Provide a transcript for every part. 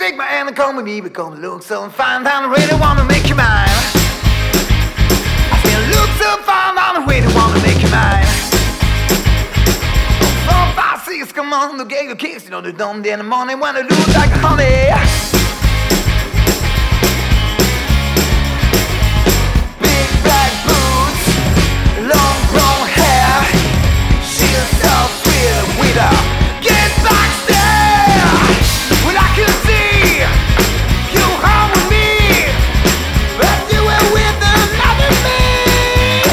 take my hand and come with me, because you look so fine, I really wanna make you mine. I say you look so fine, I really wanna make you mine. 4, 5, 6, come on, the gay kicks, you know they don't in the morning when I look like honey. Big black boots, long brown hair, she's so pretty with her. Get backstage, well I can see you home with me, but you were with another man.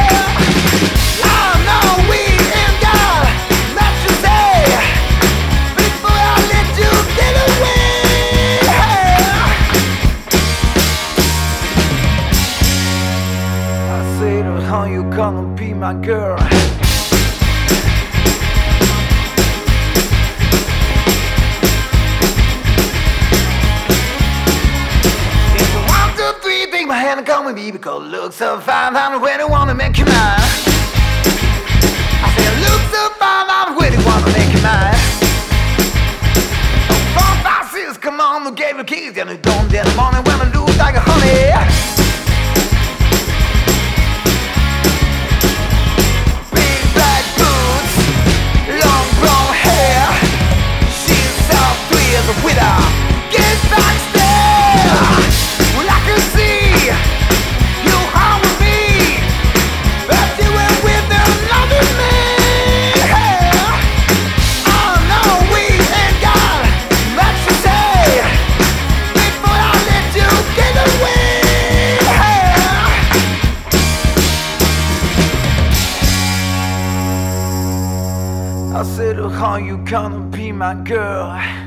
I know we ain't got much to say before I let you get away. I said, oh, how you gonna be my girl? Take my hand and come with me, because you look so fine, I really wanna make you mine. I say you look so fine, I really wanna make you mine. 4, 5, 6, come on, who gave the keys? And you don't in the morning when I look like a honey. Big black boots, long brown hair, she's so pretty as a widow. Get backstage, well I can see I said, oh, how you gonna be my girl?